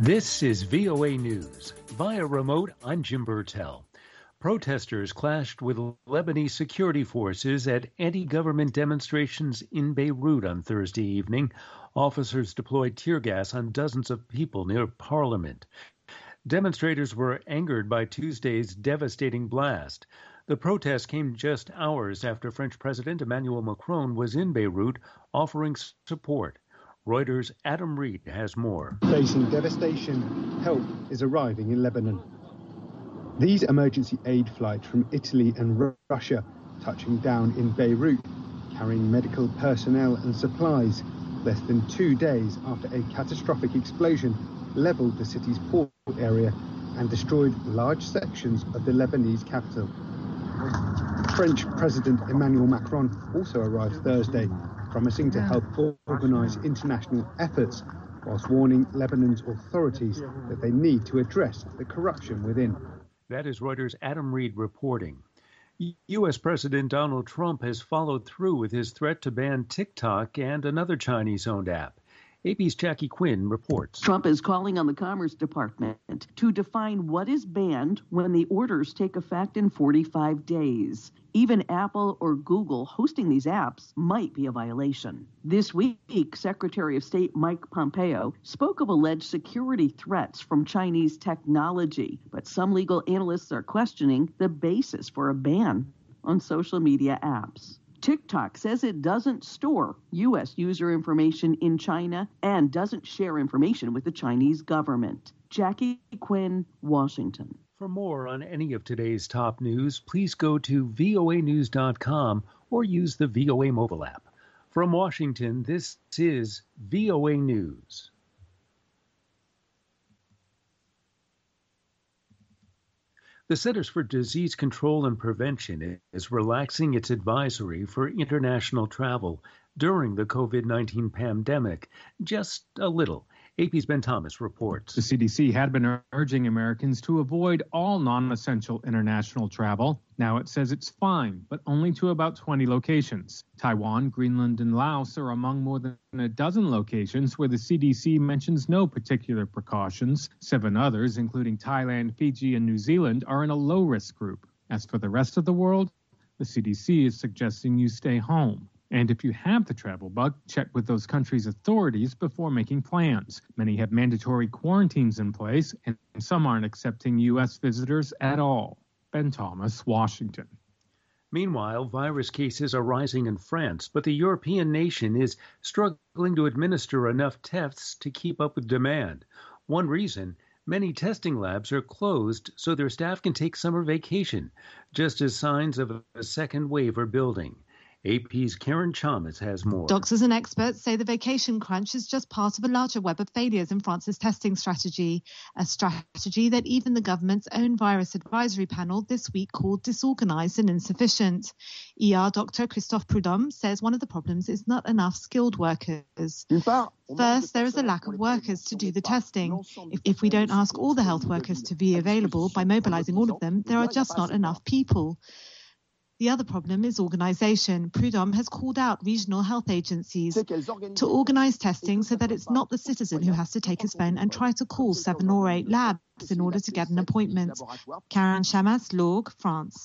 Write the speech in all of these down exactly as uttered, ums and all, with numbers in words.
This is V O A News. Via remote, I'm Jim Burtell. Protesters clashed with Lebanese security forces at anti-government demonstrations in Beirut on Thursday evening. Officers deployed tear gas on dozens of people near Parliament. Demonstrators were angered by Tuesday's devastating blast. The protest came just hours after French President Emmanuel Macron was in Beirut offering support. Reuters' Adam Reed has more. Facing devastation, help is arriving in Lebanon. These emergency aid flights from Italy and Russia touching down in Beirut, carrying medical personnel and supplies, less than two days after a catastrophic explosion leveled the city's port area and destroyed large sections of the Lebanese capital. French President Emmanuel Macron also arrived Thursday, promising to help organise international efforts, whilst warning Lebanon's authorities that they need to address the corruption within. That is Reuters' Adam Reed reporting. U S. President Donald Trump has followed through with his threat to ban TikTok and another Chinese-owned app. A P's Jackie Quinn reports. Trump is calling on the Commerce Department to define what is banned when the orders take effect in forty-five days. Even Apple or Google hosting these apps might be a violation. This week, Secretary of State Mike Pompeo spoke of alleged security threats from Chinese technology, but some legal analysts are questioning the basis for a ban on social media apps. TikTok says it doesn't store U S user information in China and doesn't share information with the Chinese government. Jackie Quinn, Washington. For more on any of today's top news, please go to V O A news dot com or use the V O A mobile app. From Washington, this is V O A News. The Centers for Disease Control and Prevention is relaxing its advisory for international travel during the COVID nineteen pandemic, just a little. A P's Ben Thomas reports. The C D C had been urging Americans to avoid all non-essential international travel. Now it says it's fine, but only to about twenty locations. Taiwan, Greenland, and Laos are among more than a dozen locations where the C D C mentions no particular precautions. Seven others, including Thailand, Fiji, and New Zealand, are in a low-risk group. As for the rest of the world, the C D C is suggesting you stay home. And if you have the travel bug, check with those countries' authorities before making plans. Many have mandatory quarantines in place, and some aren't accepting U S visitors at all. Ben Thomas, Washington. Meanwhile, virus cases are rising in France, but the European nation is struggling to administer enough tests to keep up with demand. One reason, many testing labs are closed so their staff can take summer vacation, just as signs of a second wave are building. A P's Karen Chalmers has more. Doctors and experts say the vacation crunch is just part of a larger web of failures in France's testing strategy, a strategy that even the government's own virus advisory panel this week called disorganized and insufficient. E R Doctor Christophe Prudhomme says one of the problems is not enough skilled workers. First, there is a lack of workers to do the testing. If, if we don't ask all the health workers to be available by mobilizing all of them, there are just not enough people. The other problem is organisation. Prudhomme has called out regional health agencies to organise testing so that it's not the citizen who has to take his phone and try to call seven or eight labs in order to get an appointment. Karen Chamas, Lourdes, France.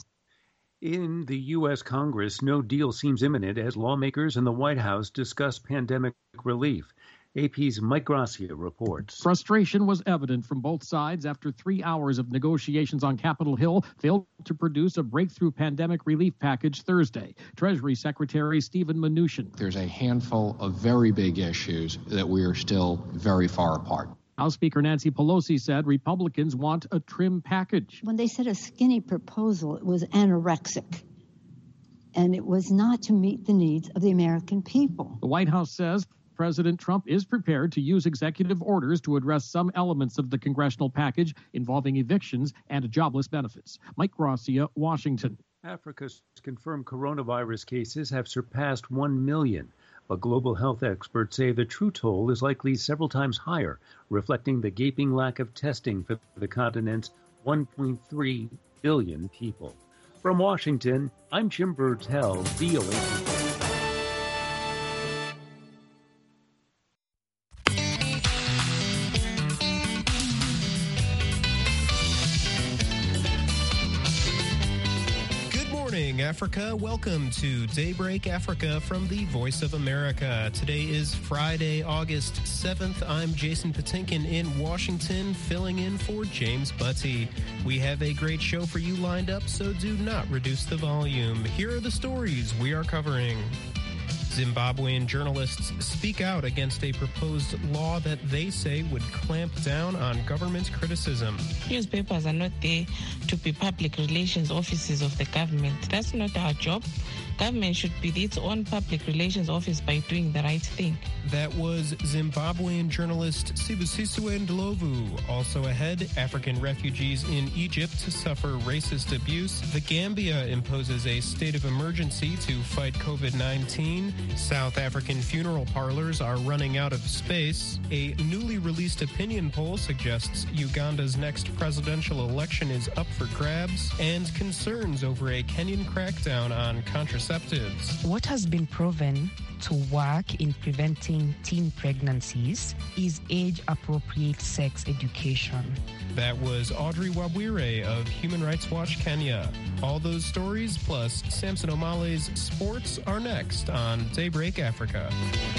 In the U S. Congress, no deal seems imminent as lawmakers and the White House discuss pandemic relief. A P's Mike Gracia reports. Frustration was evident from both sides after three hours of negotiations on Capitol Hill failed to produce a breakthrough pandemic relief package Thursday. Treasury Secretary Stephen Mnuchin. There's a handful of very big issues that we are still very far apart. House Speaker Nancy Pelosi said Republicans want a trim package. When they said a skinny proposal, it was anorexic. And it was not to meet the needs of the American people. The White House says President Trump is prepared to use executive orders to address some elements of the congressional package involving evictions and jobless benefits. Mike Gracia, Washington. Africa's confirmed coronavirus cases have surpassed one million, but global health experts say the true toll is likely several times higher, reflecting the gaping lack of testing for the continent's one point three billion people. From Washington, I'm Jim Burtell, V O A. Africa. Welcome to Daybreak Africa from the Voice of America. Today is Friday, August seventh. I'm Jason Patinkin in Washington, filling in for James Butty. We have a great show for you lined up, so do not reduce the volume. Here are the stories we are covering. Zimbabwean journalists speak out against a proposed law that they say would clamp down on government criticism. Newspapers are not there to be public relations offices of the government. That's not our job. Government should be its own public relations office by doing the right thing. That was Zimbabwean journalist Sibusiso Ndlovu. Also ahead, African refugees in Egypt suffer racist abuse. The Gambia imposes a state of emergency to fight COVID nineteen. South African funeral parlors are running out of space. A newly released opinion poll suggests Uganda's next presidential election is up for grabs. And concerns over a Kenyan crackdown on contraceptives. What has been proven to work in preventing teen pregnancies is age-appropriate sex education. That was Audrey Wabwire of Human Rights Watch Kenya. All those stories, plus Samson Omale's sports, are next on Daybreak Africa.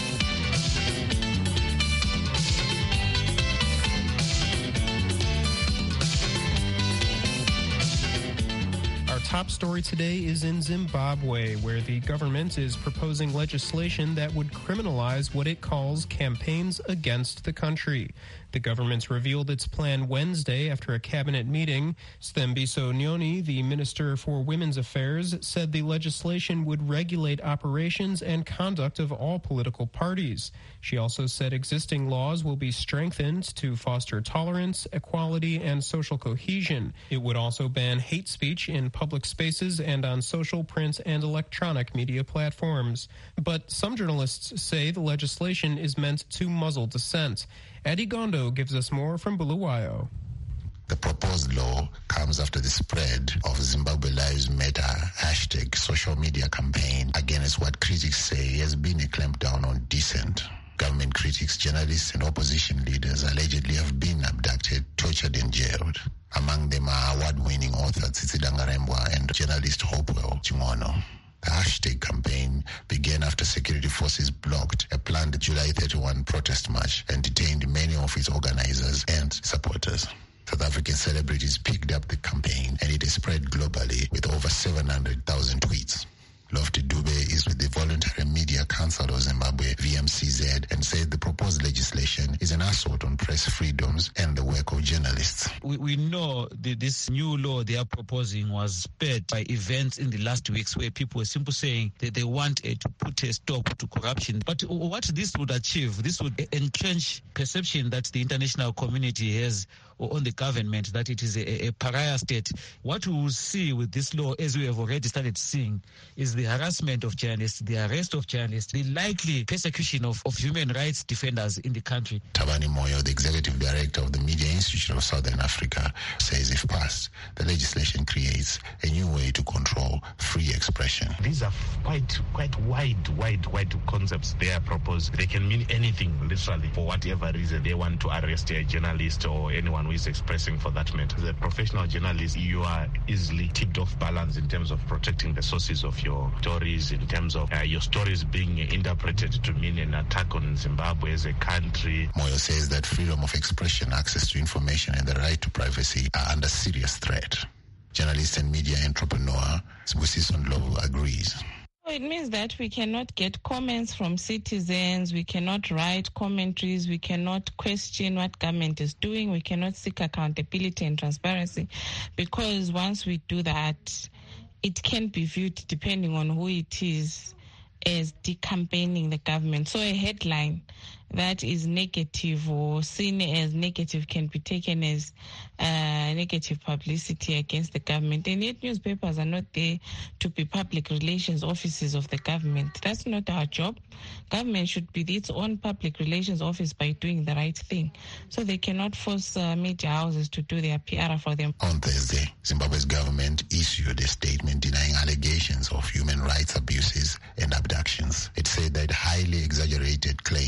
Our top story today is in Zimbabwe, where the government is proposing legislation that would criminalize what it calls campaigns against the country. The government revealed its plan Wednesday after a cabinet meeting. Sthembiso Nyoni, the Minister for Women's Affairs, said the legislation would regulate operations and conduct of all political parties. She also said existing laws will be strengthened to foster tolerance, equality, and social cohesion. It would also ban hate speech in public spaces and on social, print, and electronic media platforms. But some journalists say the legislation is meant to muzzle dissent. Eddie Gondo gives us more from Bulawayo. The proposed law comes after the spread of Zimbabwe Lives Matter hashtag social media campaign against what critics say has been a clampdown on dissent. Government critics, journalists, and opposition leaders allegedly have been abducted, tortured, and jailed. Among them are award-winning author Tsitsi Dangarembwa and journalist Hopewell Chimono. The hashtag campaign began after security forces blocked a planned July thirty-first protest march and detained many of its organizers and supporters. South African celebrities picked up the campaign, and it has spread globally with over seven hundred thousand tweets. Lofty Dube is with the Voluntary Media Council of Zimbabwe, V M C Z, and said the proposed legislation is an assault on press freedoms and the work of journalists. We, we know that this new law they are proposing was spurred by events in the last weeks where people were simply saying that they want uh, to put a stop to corruption. But what this would achieve, this would entrench perception that the international community has on the government, that it is a, a pariah state. What we will see with this law, as we have already started seeing, is the harassment of journalists, the arrest of journalists, the likely persecution of, of human rights defenders in the country. Tabani Moyo, the executive director of the Media Institute of Southern Africa, says if passed, the legislation creates a new way to control free expression. These are quite quite wide, wide, wide concepts they are proposed. They can mean anything, literally, for whatever reason they want to arrest a journalist or anyone who is expressing for that matter. As a professional journalist, you are easily tipped off balance in terms of protecting the sources of your stories, in terms of uh, your stories being interpreted to mean an attack on Zimbabwe as a country. Moyo says that freedom of expression, access to information, and the right to privacy are under serious threat. Journalist and media entrepreneur Sibusiso Ndlovu agrees. It means that we cannot get comments from citizens, we cannot write commentaries, we cannot question what government is doing, we cannot seek accountability and transparency, because once we do that, it can be viewed, depending on who it is, as decampaigning the government. So a headline that is negative or seen as negative can be taken as uh, negative publicity against the government. And yet newspapers are not there to be public relations offices of the government. That's not our job. Government should be its own public relations office by doing the right thing. So they cannot force uh, media houses to do their P R for them. On Thursday, Zimbabwe's government issued a statement denying allegations of human rights abuses and abductions. It said that highly exaggerated claims on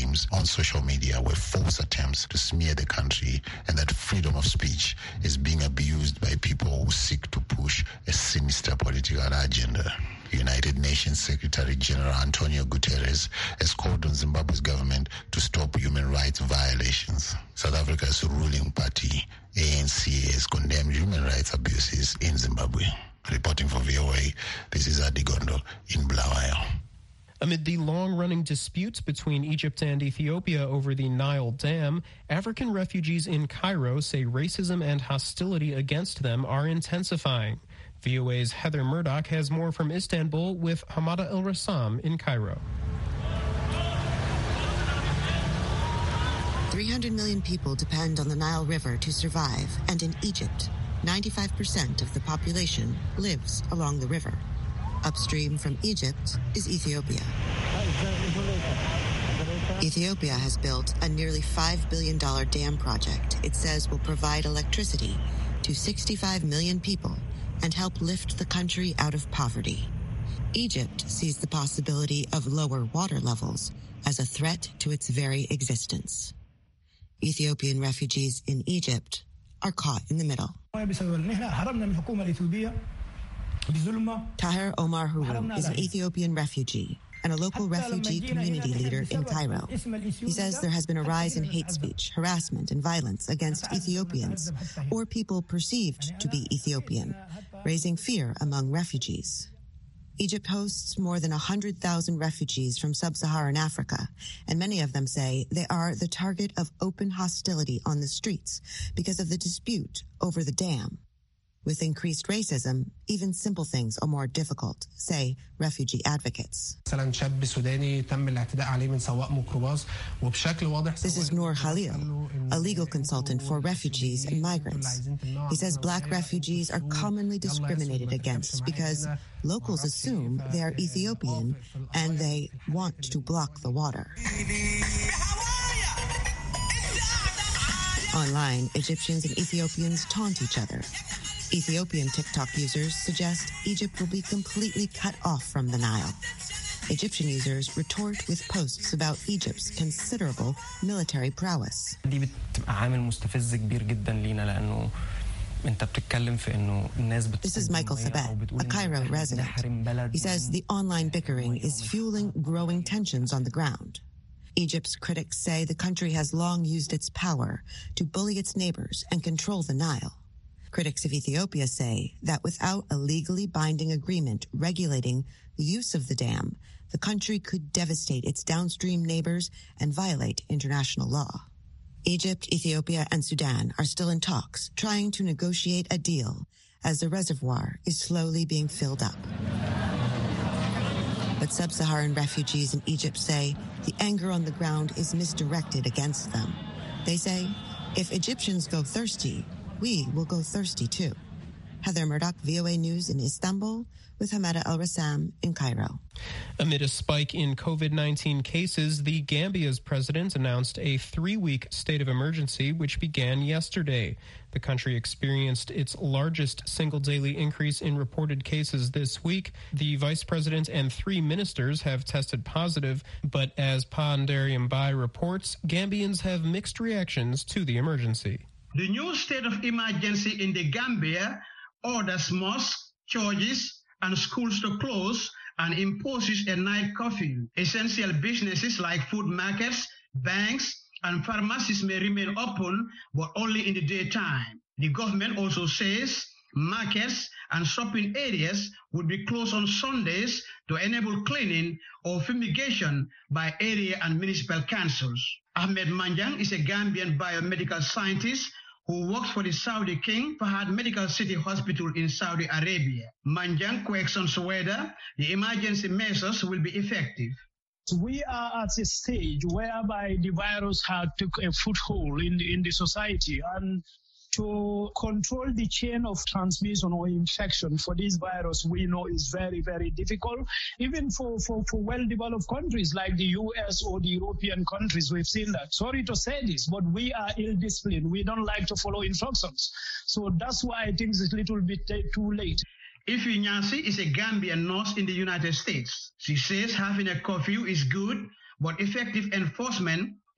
social media were false attempts to smear the country, and that freedom of speech is being abused by people who seek to push a sinister political agenda. United Nations Secretary General Antonio Guterres has called on Zimbabwe's government to stop human rights violations. South Africa's ruling party, A N C, has condemned human rights abuses in Zimbabwe. Reporting for V O A, this is Adi Gondo in Bulawayo. Amid the long-running disputes between Egypt and Ethiopia over the Nile Dam, African refugees in Cairo say racism and hostility against them are intensifying. V O A's Heather Murdoch has more from Istanbul with Hamada El-Rassam in Cairo. three hundred million people depend on the Nile River to survive, and in Egypt, ninety-five percent of the population lives along the river. Upstream from Egypt is Ethiopia. Ethiopia has built a nearly five billion dollars dam project it says will provide electricity to sixty-five million people and help lift the country out of poverty. Egypt sees the possibility of lower water levels as a threat to its very existence. Ethiopian refugees in Egypt are caught in the middle. Tahir Omar Huru is an Ethiopian refugee and a local refugee community leader in Cairo. He says there has been a rise in hate speech, harassment, and violence against Ethiopians or people perceived to be Ethiopian, raising fear among refugees. Egypt hosts more than one hundred thousand refugees from sub-Saharan Africa, and many of them say they are the target of open hostility on the streets because of the dispute over the dam. With increased racism, even simple things are more difficult, say refugee advocates. This is Noor Khalil, a legal consultant for refugees and migrants. He says black refugees are commonly discriminated against because locals assume they are Ethiopian and they want to block the water. Online, Egyptians and Ethiopians taunt each other. Ethiopian TikTok users suggest Egypt will be completely cut off from the Nile. Egyptian users retort with posts about Egypt's considerable military prowess. This is Michael Thabet, a Cairo resident. He says the online bickering is fueling growing tensions on the ground. Egypt's critics say the country has long used its power to bully its neighbors and control the Nile. Critics of Ethiopia say that without a legally binding agreement regulating the use of the dam, the country could devastate its downstream neighbors and violate international law. Egypt, Ethiopia, and Sudan are still in talks, trying to negotiate a deal as the reservoir is slowly being filled up. But sub-Saharan refugees in Egypt say the anger on the ground is misdirected against them. They say, if Egyptians go thirsty, we will go thirsty too. Heather Murdoch, V O A News in Istanbul, with Hamada El-Rassam in Cairo. Amid a spike in COVID nineteen cases, the Gambia's president announced a three-week state of emergency, which began yesterday. The country experienced its largest single daily increase in reported cases this week. The vice president and three ministers have tested positive, but as Pandarium Bai reports, Gambians have mixed reactions to the emergency. The new state of emergency in the Gambia orders mosques, churches, and schools to close and imposes a night curfew. Essential businesses like food markets, banks, and pharmacies may remain open, but only in the daytime. The government also says markets and shopping areas would be closed on Sundays to enable cleaning or fumigation by area and municipal councils. Ahmed Manjang is a Gambian biomedical scientist who works for the Saudi King Fahad Medical City Hospital in Saudi Arabia. Manjang questions whether the emergency measures will be effective. We are at a stage whereby the virus had took a foothold in the, in the society, and to control the chain of transmission or infection for this virus, we know is very, very difficult. Even for, for, for well-developed countries like the U S or the European countries, we've seen that. Sorry to say this, but we are ill-disciplined. We don't like to follow instructions. So that's why I think it's a little bit too late. Ifi Nyasi is a Gambian nurse in the United States. She says having a curfew is good, but effective enforcement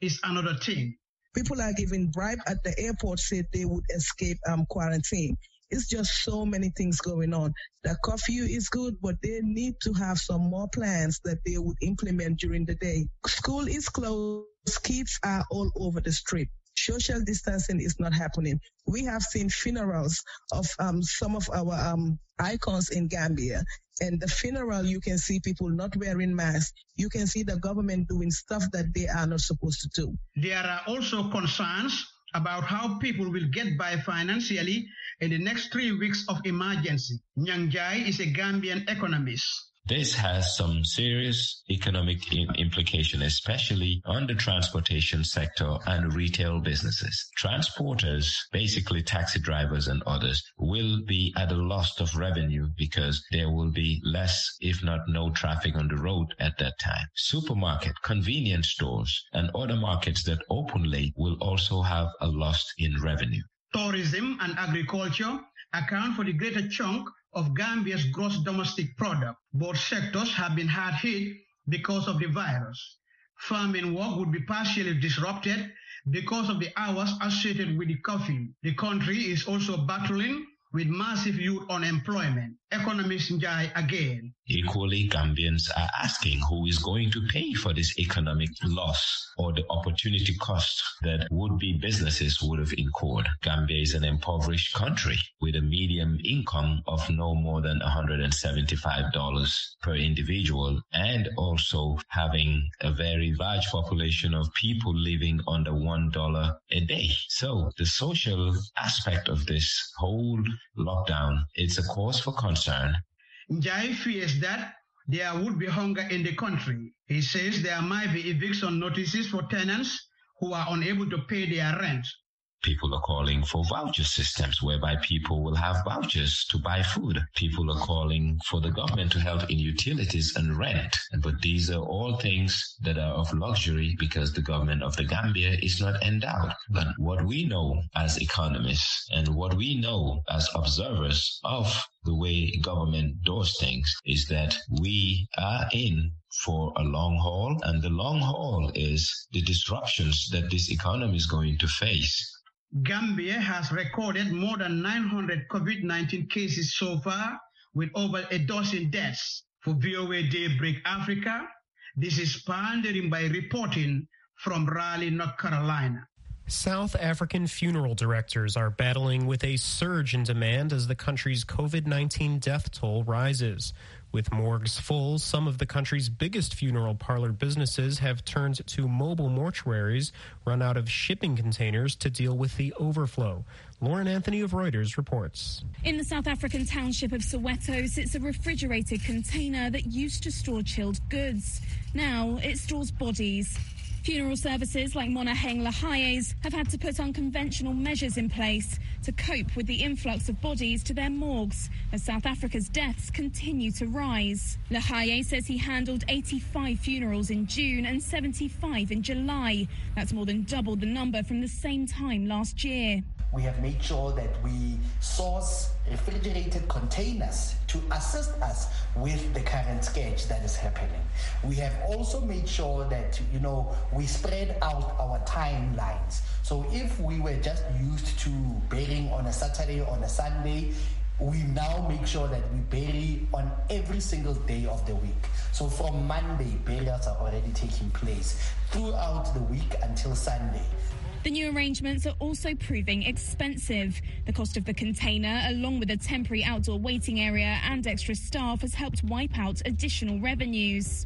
is another thing. People are giving bribe at the airport, said they would escape um, quarantine. It's just so many things going on. The curfew is good, but they need to have some more plans that they would implement during the day. School is closed. Kids are all over the street. Social distancing is not happening. We have seen funerals of um, some of our um, icons in Gambia. And the funeral, you can see people not wearing masks. You can see the government doing stuff that they are not supposed to do. There are also concerns about how people will get by financially in the next three weeks of emergency. Nyang Jai is a Gambian economist. This has some serious economic implication, especially on the transportation sector and retail businesses. Transporters, basically taxi drivers and others, will be at a loss of revenue because there will be less, if not no traffic on the road at that time. Supermarket, convenience stores, and other markets that open late will also have a loss in revenue. Tourism and agriculture account for the greater chunk of Gambia's gross domestic product. Both sectors have been hard hit because of the virus. Farming work would be partially disrupted because of the hours associated with the curfew. The country is also battling with massive youth unemployment. Economist Njai again. Equally, Gambians are asking who is going to pay for this economic loss or the opportunity cost that would-be businesses would have incurred. Gambia is an impoverished country with a median income of no more than one hundred seventy-five dollars per individual, and also having a very large population of people living under one dollar a day. So the social aspect of this whole lockdown, it's a cause for concern. Njai fears that there would be hunger in the country. He says there might be eviction notices for tenants who are unable to pay their rent. People are calling for voucher systems whereby people will have vouchers to buy food. People are calling for the government to help in utilities and rent. But these are all things that are of luxury because the government of the Gambia is not endowed. But what we know as economists and what we know as observers of the way government does things is that we are in for a long haul, and the long haul is the disruptions that this economy is going to face. Gambia has recorded more than nine hundred COVID nineteen cases so far, with over a dozen deaths. For V O A Daybreak Africa, this is Pandering by reporting from Raleigh, North Carolina. South African funeral directors are battling with a surge in demand as the country's COVID nineteen death toll rises. With morgues full, some of the country's biggest funeral parlor businesses have turned to mobile mortuaries run out of shipping containers to deal with the overflow. Lauren Anthony of Reuters reports. In the South African township of Soweto sits a refrigerated container that used to store chilled goods. Now it stores bodies. Funeral services like Monaheng Lahayes have had to put unconventional measures in place to cope with the influx of bodies to their morgues as South Africa's deaths continue to rise. Lahaye says he handled eighty-five funerals in June and seventy-five in July. That's more than double the number from the same time last year. We have made sure that we source refrigerated containers to assist us with the current scourge that is happening. We have also made sure that, you know, we spread out our timelines. So if we were just used to burying on a Saturday, on a Sunday, we now make sure that we bury on every single day of the week. So from Monday, burials are already taking place throughout the week until Sunday. The new arrangements are also proving expensive. The cost of the container, along with a temporary outdoor waiting area and extra staff, has helped wipe out additional revenues.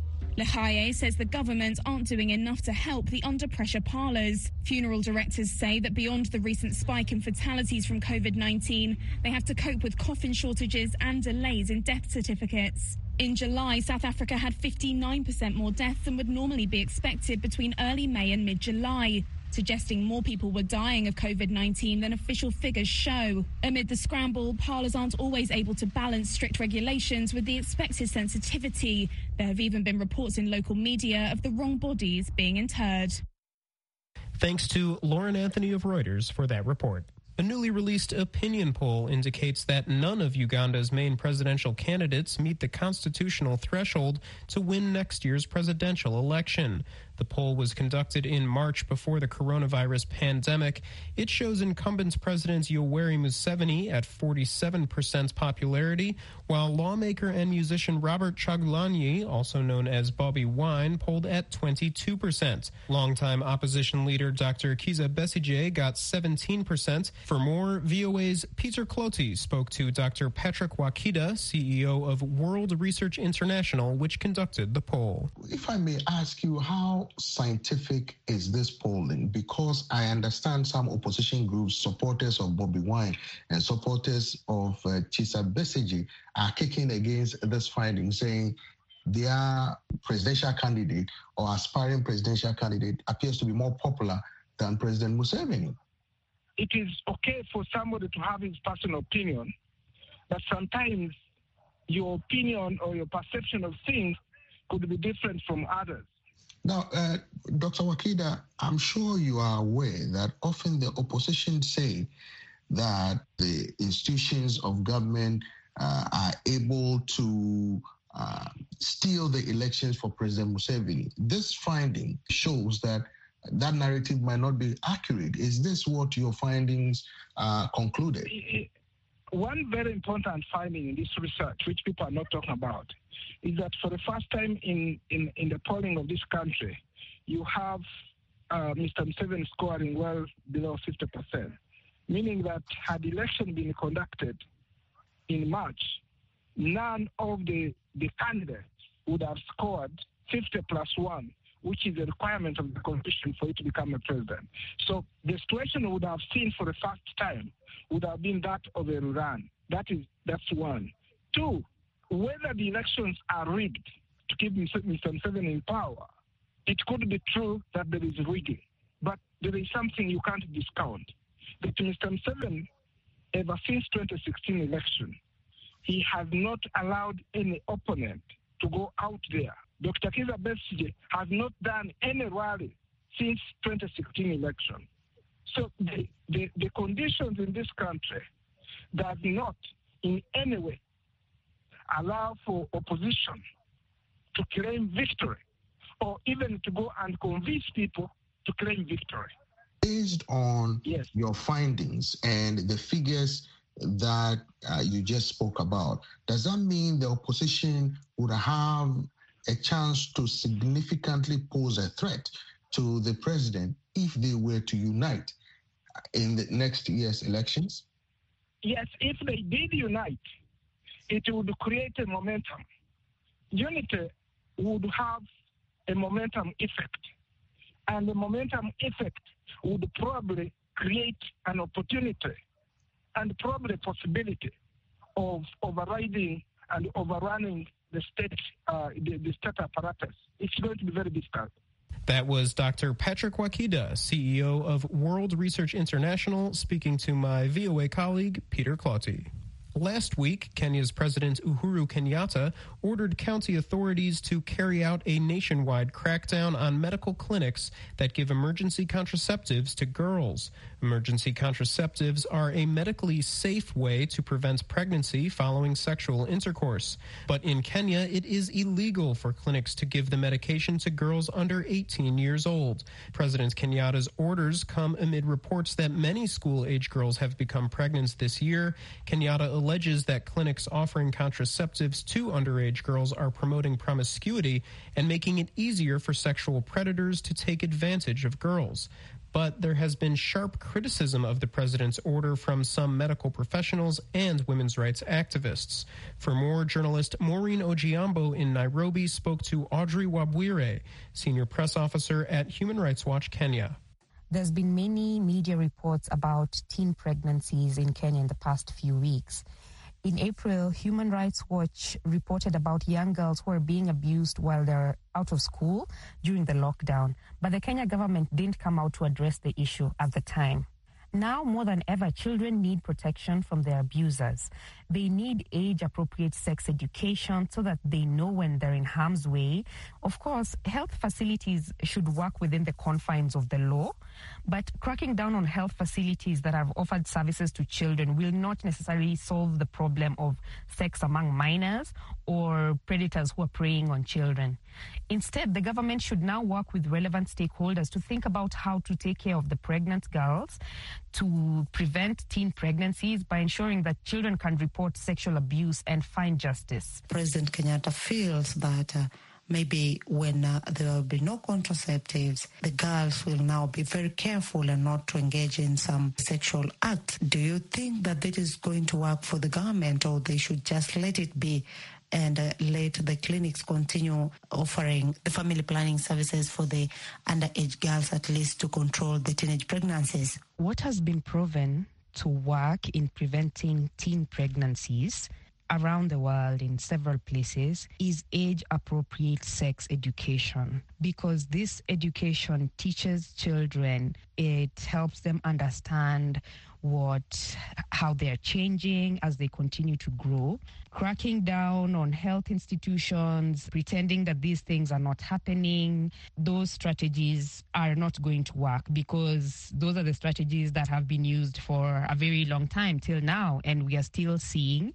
Lahaye says the government aren't doing enough to help the under-pressure parlours. Funeral directors say that beyond the recent spike in fatalities from COVID nineteen, they have to cope with coffin shortages and delays in death certificates. In July, South Africa had fifty-nine percent more deaths than would normally be expected between early May and mid-July, suggesting more people were dying of COVID nineteen than official figures show. Amid the scramble, parlours aren't always able to balance strict regulations with the expected sensitivity. There have even been reports in local media of the wrong bodies being interred. Thanks to Lauren Anthony of Reuters for that report. A newly released opinion poll indicates that none of Uganda's main presidential candidates meet the constitutional threshold to win next year's presidential election. The poll was conducted in March before the coronavirus pandemic. It shows incumbent President Yoweri Museveni at forty-seven percent popularity, while lawmaker and musician Robert Chagulanyi, also known as Bobby Wine, polled at twenty-two percent. Longtime opposition leader Doctor Kizza Besigye got seventeen percent. For more, V O A's Peter Cloty spoke to Doctor Patrick Wakida, C E O of World Research International, which conducted the poll. If I may ask you, how scientific is this polling? Because I understand some opposition groups, supporters of Bobby Wine and supporters of uh, Kizza Besigye, are kicking against this finding, saying their presidential candidate or aspiring presidential candidate appears to be more popular than President Museveni. It is okay for somebody to have his personal opinion, but sometimes your opinion or your perception of things could be different from others. Now, uh, Doctor Wakida, I'm sure you are aware that often the opposition say that the institutions of government uh, are able to uh, steal the elections for President Museveni. This finding shows that that narrative might not be accurate. Is this what your findings uh, concluded? One very important finding in this research, which people are not talking about, is that for the first time in, in, in the polling of this country, you have uh, Mister Museveni scoring well below fifty percent, meaning that had the election been conducted in March, none of the, the candidates would have scored fifty plus one, which is a requirement of the Constitution for you to become a president. So the situation we would have seen for the first time would have been that of a run. That is, that's one. Two, whether the elections are rigged to keep Mister Museveni in power, it could be true that there is rigging. But there is something you can't discount. That Mister Museveni, ever since twenty sixteen election, he has not allowed any opponent to go out there. Doctor Kizza Besigye has not done any rally since twenty sixteen election. So the, the, the conditions in this country does not in any way allow for opposition to claim victory or even to go and convince people to claim victory. Based on yes. your findings and the figures that uh, you just spoke about, does that mean the opposition would have a chance to significantly pose a threat to the president if they were to unite in the next year's elections? Yes, if they did unite, it would create a momentum. Unity would have a momentum effect, and the momentum effect would probably create an opportunity and probably possibility of overriding and overrunning the state, uh, the, the state apparatus. It's going to be very difficult. That was Doctor Patrick Wakida, C E O of World Research International, speaking to my V O A colleague, Peter Cloty. Last week, Kenya's President Uhuru Kenyatta ordered county authorities to carry out a nationwide crackdown on medical clinics that give emergency contraceptives to girls. Emergency contraceptives are a medically safe way to prevent pregnancy following sexual intercourse. But in Kenya, it is illegal for clinics to give the medication to girls under eighteen years old. President Kenyatta's orders come amid reports that many school-age girls have become pregnant this year. Kenyatta alleges that clinics offering contraceptives to underage girls are promoting promiscuity and making it easier for sexual predators to take advantage of girls. But there has been sharp criticism of the president's order from some medical professionals and women's rights activists. For more, journalist Maureen Ojiambo in Nairobi spoke to Audrey Wabwire, senior press officer at Human Rights Watch Kenya. There's been many media reports about teen pregnancies in Kenya in the past few weeks. In April, Human Rights Watch reported about young girls who are being abused while they're out of school during the lockdown, but the Kenya government didn't come out to address the issue at the time. Now more than ever, children need protection from their abusers. They need age-appropriate sex education so that they know when they're in harm's way. Of course, health facilities should work within the confines of the law, but cracking down on health facilities that have offered services to children will not necessarily solve the problem of sex among minors or predators who are preying on children. Instead, the government should now work with relevant stakeholders to think about how to take care of the pregnant girls, to prevent teen pregnancies by ensuring that children can report sexual abuse and find justice. President Kenyatta feels that uh, maybe when uh, there will be no contraceptives, the girls will now be very careful and not to engage in some sexual acts. Do you think that this is going to work for the government, or they should just let it be and uh, let the clinics continue offering the family planning services for the underage girls, at least to control the teenage pregnancies? What has been proven to work in preventing teen pregnancies around the world in several places is age-appropriate sex education, because this education teaches children, it helps them understand what, how they're changing as they continue to grow. Cracking down on health institutions, pretending that these things are not happening, those strategies are not going to work, because those are the strategies that have been used for a very long time till now, and we are still seeing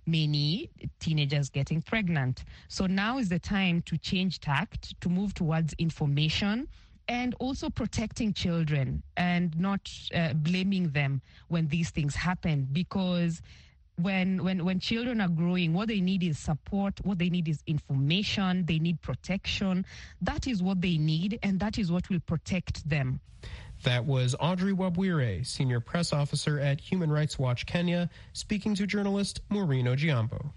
many teenagers getting pregnant. So now is the time to change tact, to move towards information, and also protecting children and not uh, blaming them when these things happen, because when, when, when children are growing, what they need is support, what they need is information, they need protection. That is what they need, and that is what will protect them. That was Audrey Wabwire, Senior Press Officer at Human Rights Watch Kenya, speaking to journalist Maureen Ojiambo.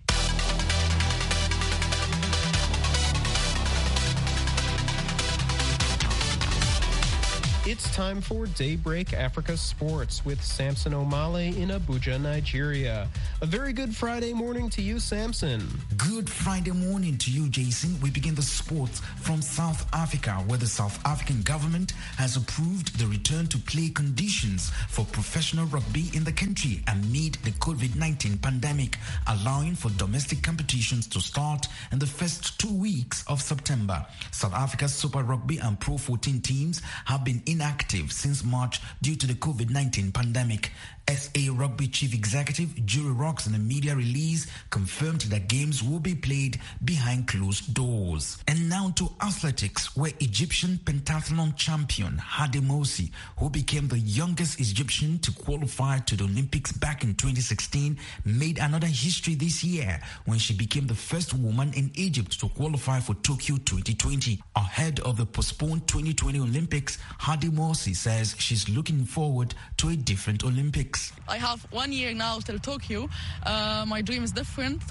It's time for Daybreak Africa Sports with Samson Omale in Abuja, Nigeria. A very good Friday morning to you, Samson. Good Friday morning to you, Jason. We begin the sports from South Africa, where the South African government has approved the return to play conditions for professional rugby in the country amid the COVID nineteen pandemic, allowing for domestic competitions to start in the first two weeks of September. South Africa's Super Rugby and Pro fourteen teams have been inactive since March due to the COVID nineteen pandemic. S A Rugby Chief Executive Jury Rocks in a media release confirmed that games will be played behind closed doors. And now to athletics, where Egyptian pentathlon champion Hadi Moussi, who became the youngest Egyptian to qualify to the Olympics back in twenty sixteen, made another history this year when she became the first woman in Egypt to qualify for Tokyo twenty twenty. Ahead of the postponed twenty twenty Olympics, Hadi Moussi says she's looking forward to a different Olympics. I have one year now till Tokyo. Uh, my dream is different,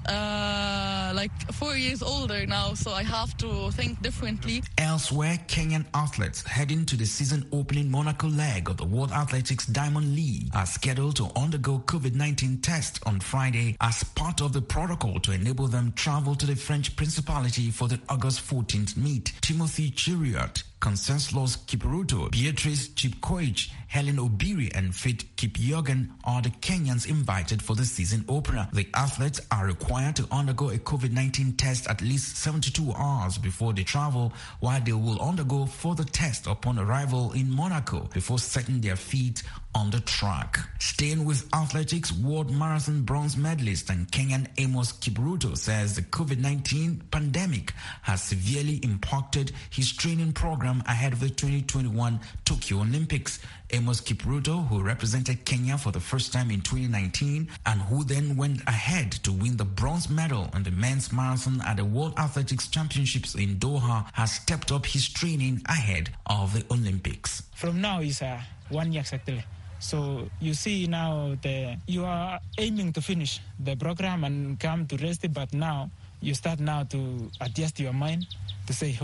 uh, like four years older now, so I have to think differently. Elsewhere, Kenyan athletes heading to the season opening Monaco leg of the World Athletics Diamond League are scheduled to undergo COVID nineteen tests on Friday as part of the protocol to enable them travel to the French Principality for the August fourteenth meet. Timothy Chiriot, Conseslus Kipruto, Beatrice Chepkoech, Helen Obiri and Faith Kipyogen are the Kenyans invited for the season opener. The athletes are required to undergo a COVID nineteen test at least seventy-two hours before they travel, while they will undergo further tests upon arrival in Monaco before setting their feet on the track. Staying with athletics, World Marathon bronze medalist and Kenyan Amos Kipruto says the COVID nineteen pandemic has severely impacted his training program ahead of the twenty twenty-one Tokyo Olympics. Amos Kipruto, who represented Kenya for the first time in twenty nineteen and who then went ahead to win the bronze medal in the men's marathon at the World Athletics Championships in Doha, has stepped up his training ahead of the Olympics. From now is uh, one year exactly. So you see now the you are aiming to finish the program and come to rest it, but now you start now to adjust your mind to say, oh,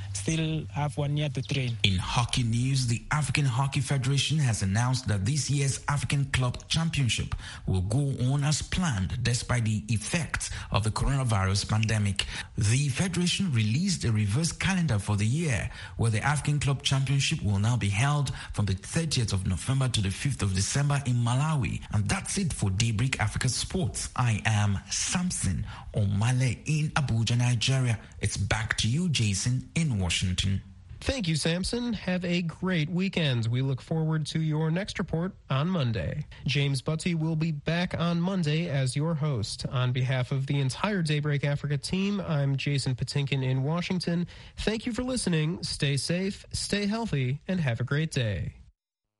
still have one year to train. In hockey news, the African Hockey Federation has announced that this year's African Club Championship will go on as planned despite the effects of the coronavirus pandemic. The federation released a reverse calendar for the year, where the African Club Championship will now be held from the thirtieth of November to the fifth of December in Malawi. And that's it for Daybreak Africa Sports. I am Samson Omale in Abuja, Nigeria. It's back to you, Jason, in Washington. Thank you, Samson. Have a great weekend. We look forward to your next report on Monday. James Butty will be back on Monday as your host. On behalf of the entire Daybreak Africa team, I'm Jason Patinkin in Washington. Thank you for listening. Stay safe, stay healthy, and have a great day.